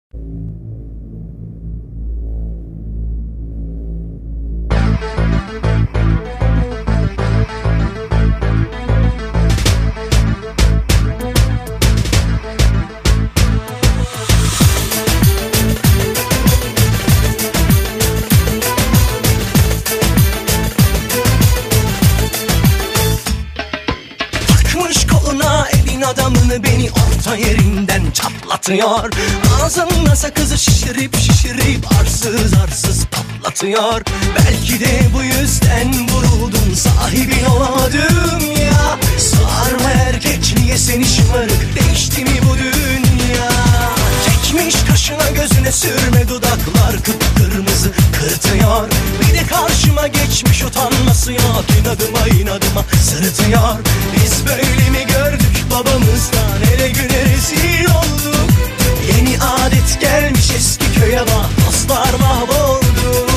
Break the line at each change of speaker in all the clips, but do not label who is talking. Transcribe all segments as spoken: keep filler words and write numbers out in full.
Adamını beni orta yerinden çatlatıyor. Ağzında sakızı şişirip şişirip arsız arsız patlatıyor. Belki de bu yüzden vuruldum, sahibin olamadım ya. Sarma erkekliğe seni şımarık, değişti mi bu dünya? Çekmiş kaşına gözüne sürme, dudaklar kıpkırmızı kırtıyor. Bir de karşıma geçmiş, utanması yok, inadıma inadıma sırıtıyor. Biz böyle mi gördük babamızdan, ele güne rezil olduk. Yeni adet gelmiş eski köye bak, dostlar mahvoldu.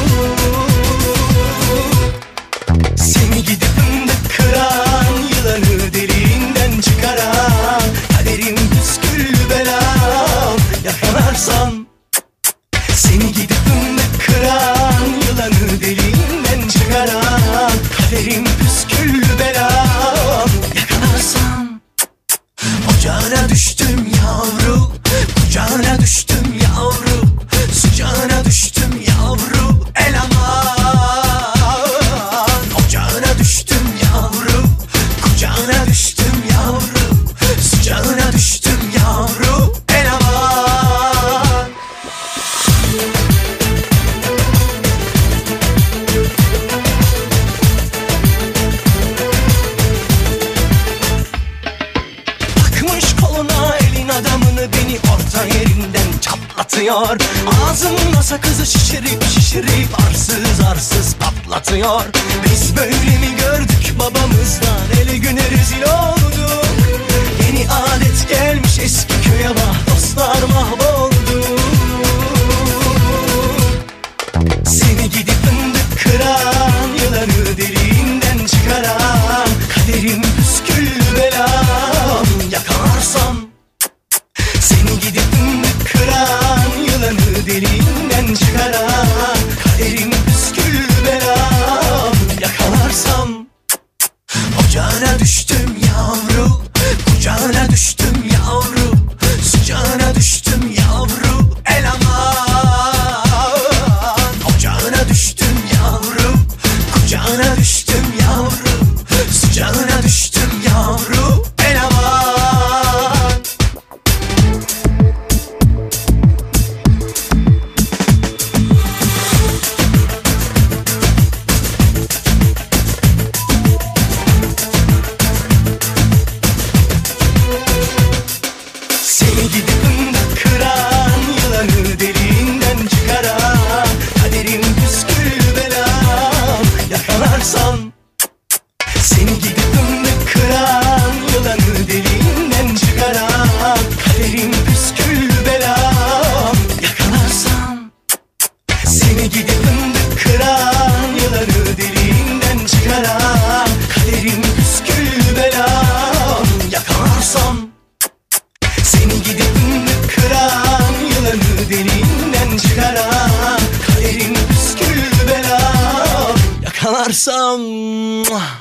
Seni gidip fındık kıran, yılanı deliğinden çıkaran, kaderim püsküllü belam, yakalarsan. Seni gidip fındık kıran, yılanı deliğinden çıkaran, kaderim püsküllü belam, yakalarsan. Ocağına düştüm yavru, kucağına düştüm yavru, sıcağına düştüm yavru, el aman. Ocağına düştüm yavru, kucağına düştüm yavru, sıcağına düştüm yavru, el aman. Takmış koluna elin adamını, beni orta yerinden çatlatıyor. Ağzında sakızı şişirip şişirip arsız arsız patlatıyor. Biz böyle mi gördük babamızdan, ele güne rezil olduk. Yeni adet gelmiş eski köye bak, dostlar mahvoldu. Seni gidip fındık kıran, yılanı deliğinden çıkaran, kaderim püsküllü belam, yakalarsam. Seni gidip fındık kıran, yılanı deliğinden çıkaran, kaderim püsküllü belam, yakalarsam. Ocağına düştüm yavru, kucağına düştüm yavru, sıcağına düştüm yavru, el aman. Ocağına düştüm yavru, kucağına düştüm yavru, sıcağına düştüm yavru, el aman. Seni gidip fındık kıran, yılanı deliğinden çıkaran, kaderim püsküllü belam, yakalarsan. Seni gidip fındık kıran, yılanı deliğinden çıkaran, kaderim püsküllü belam, yakalarsan. Seni gidip fındık kıran, yılanı deliğinden çıkaran, kaderim püsküllü belam, yakalarsam. Seni gidip fındık kıran, yılanı deliğinden çıkaran, kaderim püsküllü belam, yakalarsam.